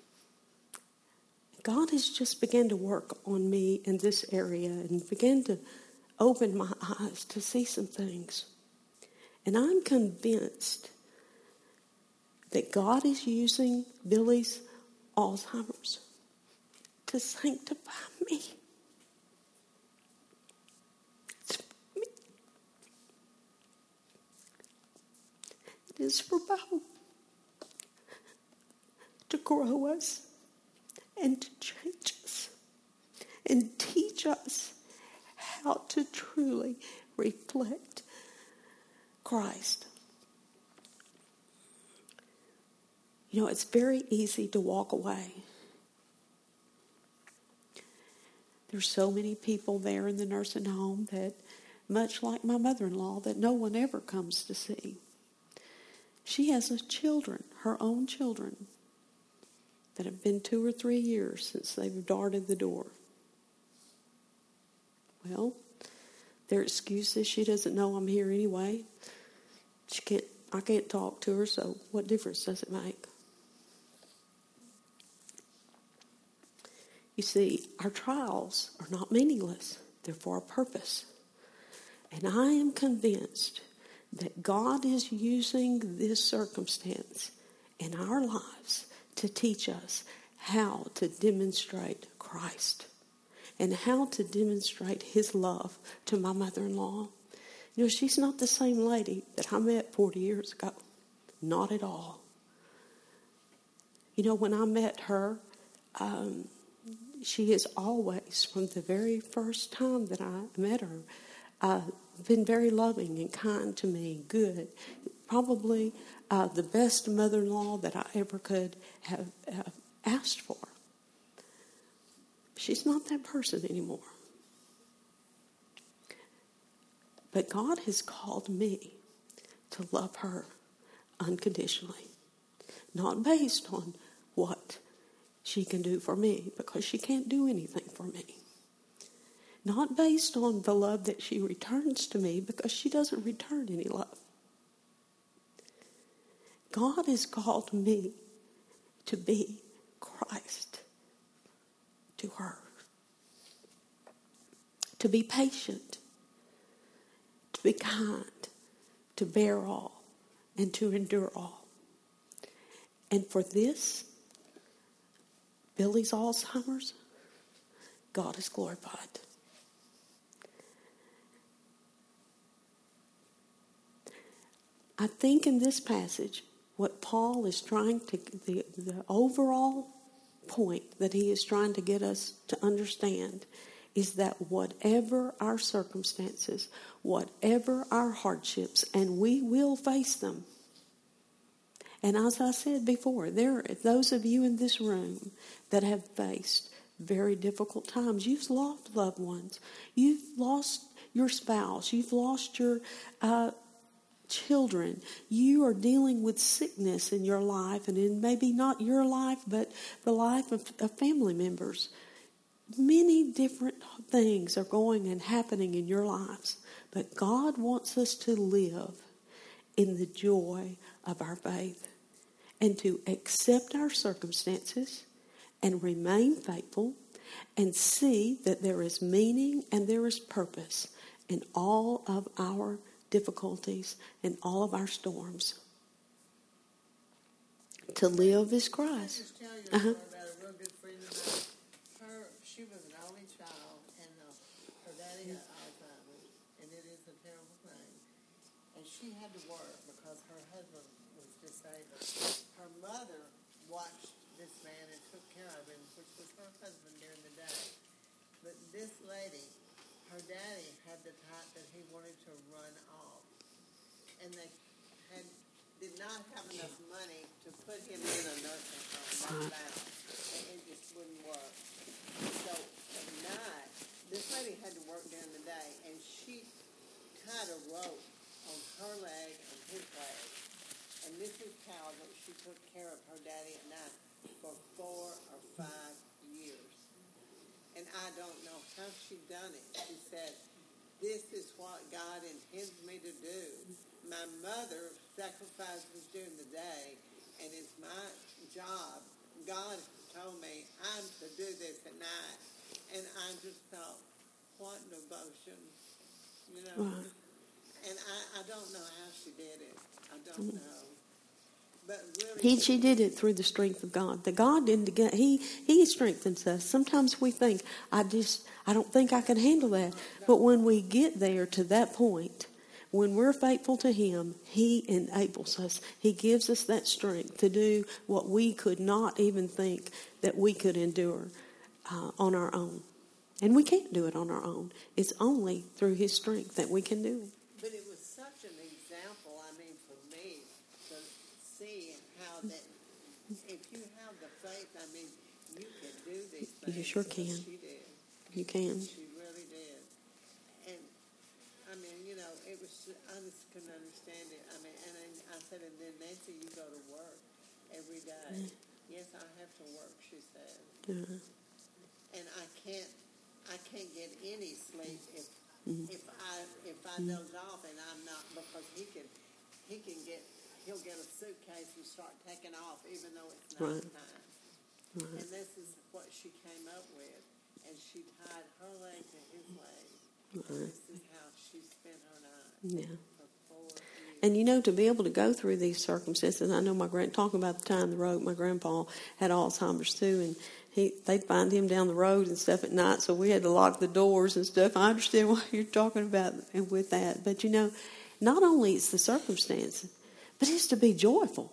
God has just begun to work on me in this area and began to open my eyes to see some things. And I'm convinced that God is using Billy's Alzheimer's to sanctify me. It's for me. It is for Bo to grow us and to change us and teach us how to truly reflect Christ. You know, it's very easy to walk away. There's so many people there in the nursing home that, much like my mother-in-law, that no one ever comes to see. She has a children, her own children, that have been two or three years since they've darted the door. Well, their excuse is she doesn't know I'm here anyway. She can't. I can't talk to her, so what difference does it make? You see, our trials are not meaningless. They're for a purpose. And I am convinced that God is using this circumstance in our lives to teach us how to demonstrate Christ and how to demonstrate His love to my mother-in-law. You know, she's not the same lady that I met forty years ago. Not at all. You know, when I met her, um, she has always, from the very first time that I met her, uh, been very loving and kind to me, good. Probably uh, the best mother-in-law that I ever could have, have asked for. She's not that person anymore. But God has called me to love her unconditionally. Not based on what she can do for me, because she can't do anything for me. Not based on the love that she returns to me, because she doesn't return any love. God has called me to be Christ. Christ to her. To be patient, to be kind, to bear all, and to endure all. And for this, Billy's Alzheimer's, God is glorified. I think in this passage, what Paul is trying to, the, the overall point that he is trying to get us to understand is that whatever our circumstances, whatever our hardships, and we will face them. And as I said before, there are those of you in this room that have faced very difficult times. You've lost loved ones. You've lost your spouse. You've lost your uh, children. You are dealing with sickness in your life, and in maybe not your life, but the life of, of family members. Many different things are going and happening in your lives, but God wants us to live in the joy of our faith and to accept our circumstances and remain faithful and see that there is meaning and there is purpose in all of our difficulties and all of our storms. To live is Christ. I just tell you Uh-huh. about a real good friend of mine. Her, she was an only child, and uh, her daddy had Alzheimer's, and it is a terrible thing. And she had to work because her husband was disabled. Her mother watched this man and took care of him, which was her husband during the day. But this lady, her daddy had the type that he wanted to run off, and they had did not have enough money to put him in a nursing home. Not bound. And it just wouldn't work. So at night, this lady had to work during the day, and she tied a rope on her leg and his leg. And this is how that she took care of her daddy at night for four or five years. And I don't know how she done it. She said, "This is what God intends me to do. My mother sacrifices during the day, and it's my job. God told me I'm to do this at night." And I just thought, what devotion, you know? Right. And I, I don't know how she did it. I don't know. But really, He, she did it through the strength of God. The God didn't get, he, he strengthens us. Sometimes we think, I just, I don't think I can handle that. But when we get there to that point, when we're faithful to Him, He enables us. He gives us that strength to do what we could not even think that we could endure uh, on our own. And we can't do it on our own. It's only through His strength that we can do it. but it was such an example, I mean, for me, to see how that if you have the faith, I mean, you can do these things. You sure that can. She did. You can. She really did. And, I mean, you know, it was, I just couldn't understand it. I mean, and I, I said, and then Nancy, you go to work every day. Yes, I have to work, she said. Uh, And I can't, I can't get any sleep if, Mm-hmm. if I, if I doze off and I'm not, because he can, he can get, he'll get a suitcase and start taking off even though it's Right. night time. Right. And this is what she came up with. And she tied her leg to his leg. Right. This is how she spent her night Yeah. for four years. And you know, to be able to go through these circumstances, I know my grand talking about the time the road, my grandpa had Alzheimer's too, and he they'd find him down the road and stuff at night, so we had to lock the doors and stuff. I understand what you're talking about and with that, but you know, not only it's the circumstances, but it's to be joyful.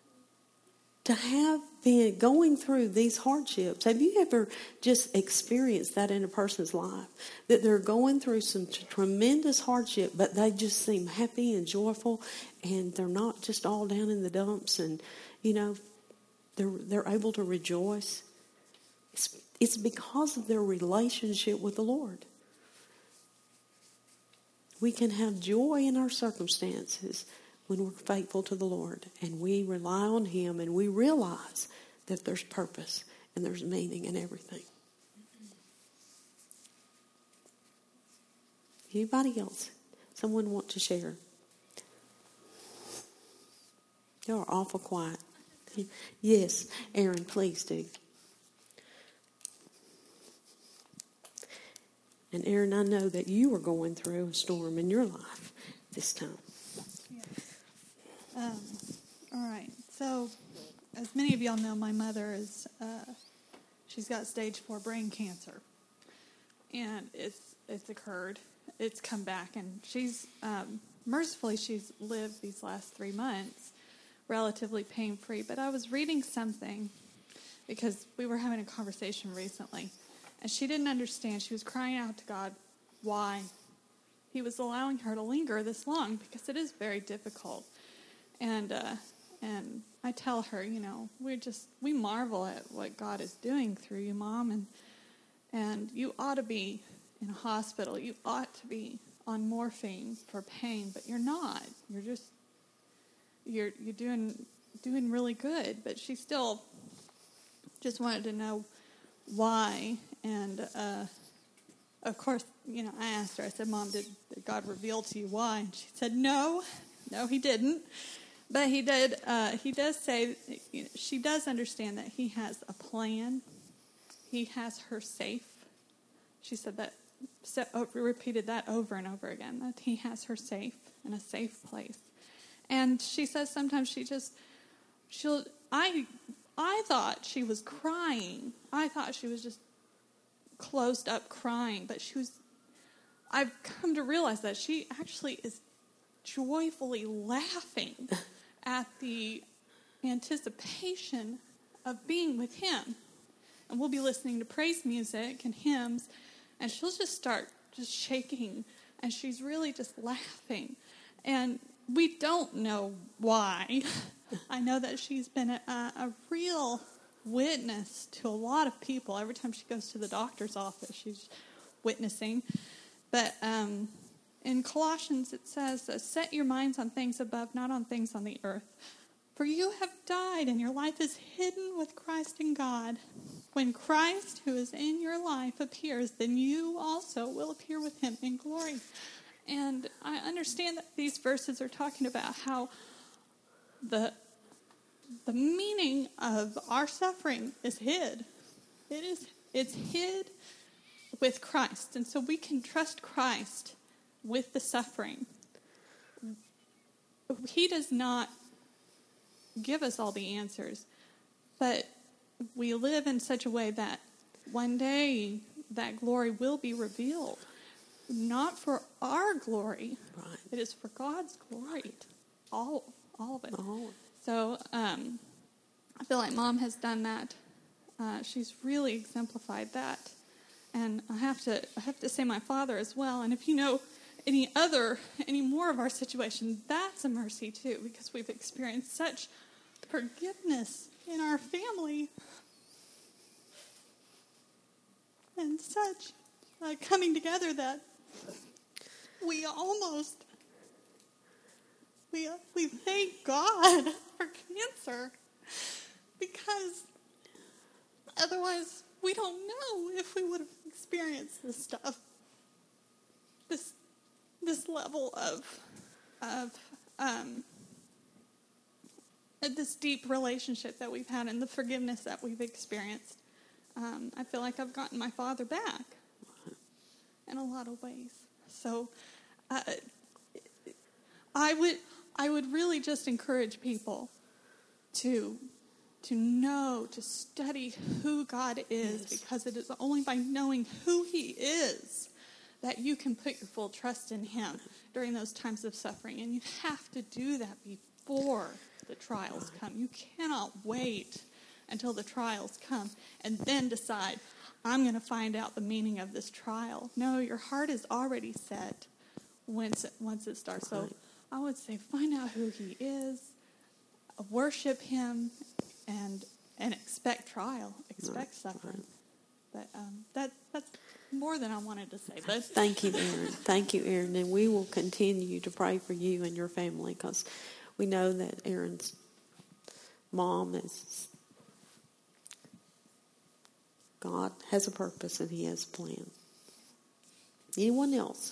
To have been going through these hardships. Have you ever just experienced that in a person's life? That they're going through some t- tremendous hardship, but they just seem happy and joyful, and they're not just all down in the dumps, and, you know, they're, they're able to rejoice. It's, it's because of their relationship with the Lord. We can have joy in our circumstances when we're faithful to the Lord and we rely on Him and we realize that there's purpose and there's meaning in everything. Anybody else? Someone want to share? Y'all are awful quiet. Yes, Aaron, please do. And Aaron, I know that you are going through a storm in your life this time. Yes. Um, all right. So, as many of y'all know, my mother is, uh, she's got stage four brain cancer. And it's it's occurred. It's come back. And she's, um, mercifully, she's lived these last three months relatively pain-free. But I was reading something because we were having a conversation recently. And she didn't understand. She was crying out to God why he was allowing her to linger this long, because it is very difficult. And uh, and I tell her, you know, we just we marvel at what God is doing through you, Mom, and and you ought to be in a hospital. You ought to be on morphine for pain, but you're not. You're just you're you're doing doing really good. But she still just wanted to know why. And uh, of course, you know, I asked her, I said, Mom, did, did God reveal to you why? And she said, no, no, he didn't. But he did, uh, he does say, you know, she does understand that he has a plan. He has her safe. She said that, so, oh, repeated that over and over again, that he has her safe in a safe place. And she says sometimes she just, she'll, I, I thought she was crying. I thought she was just closed up crying, but she was, I've come to realize that she actually is joyfully laughing at the anticipation of being with him. And we'll be listening to praise music and hymns, and she'll just start just shaking, and she's really just laughing. And we don't know why. I know that she's been a, a real witness to a lot of people. Every time she goes to the doctor's office, she's witnessing. But um, in Colossians it says, set your minds on things above, not on things on the earth. For you have died, and your life is hidden with Christ in God. When Christ, who is in your life, appears, then you also will appear with him in glory. And I understand that these verses are talking about how the The meaning of our suffering is hid. It is, it's hid with Christ. And so we can trust Christ with the suffering. He does not give us all the answers, but we live in such a way that one day that glory will be revealed. Not for our glory. Right. It is for God's glory. All, all of it. Oh. So um, I feel like Mom has done that. Uh, she's really exemplified that, and I have to I have to say my father as well. And if you know any other any more of our situation, that's a mercy too, because we've experienced such forgiveness in our family and such uh, coming together that we almost. We, we thank God for cancer, because otherwise we don't know if we would have experienced this stuff, this this level of of um, this deep relationship that we've had and the forgiveness that we've experienced. Um, I feel like I've gotten my father back in a lot of ways. So uh, I would. I would really just encourage people to to know, to study who God is, yes. Because it is only by knowing who he is that you can put your full trust in him during those times of suffering. And you have to do that before the trials come. You cannot wait until the trials come and then decide, I'm going to find out the meaning of this trial. No, your heart is already set once it, once it starts. So I would say find out who he is, worship him, and and expect trial, expect right, suffering. Right. But um, that that's more than I wanted to say. But thank you, Aaron. Thank you, Aaron. And we will continue to pray for you and your family, because we know that Aaron's mom is, God has a purpose and he has a plan. Anyone else?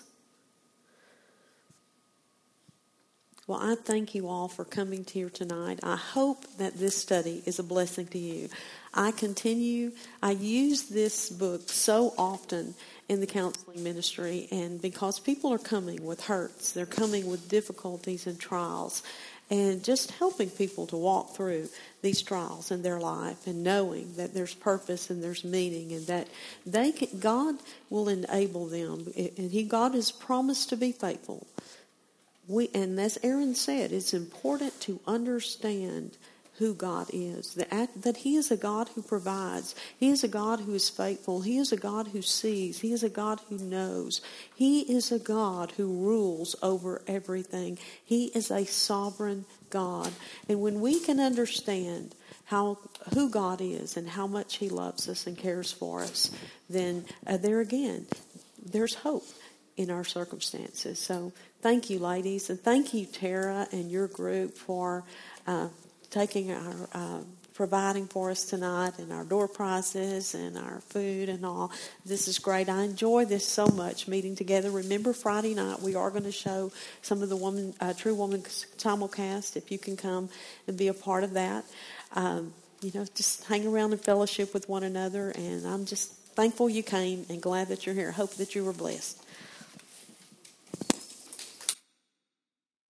Well, I thank you all for coming here tonight. I hope that this study is a blessing to you. I continue, I use this book so often in the counseling ministry, and because people are coming with hurts, they're coming with difficulties and trials, and just helping people to walk through these trials in their life and knowing that there's purpose and there's meaning, and that they can, God will enable them, and He God has promised to be faithful. We and as Aaron said, it's important to understand who God is, that, that He is a God who provides. He is a God who is faithful. He is a God who sees. He is a God who knows. He is a God who rules over everything. He is a sovereign God. And when we can understand how who God is and how much He loves us and cares for us, then uh, there again, there's hope in our circumstances. So thank you, ladies, and thank you, Tara, and your group for uh, taking our, uh, providing for us tonight, and our door prizes and our food and all. This is great. I enjoy this so much, meeting together. Remember, Friday night we are going to show some of the woman, uh, True Woman simulcast. If you can come and be a part of that, um, you know, just hang around and fellowship with one another. And I'm just thankful you came and glad that you're here. Hope that you were blessed.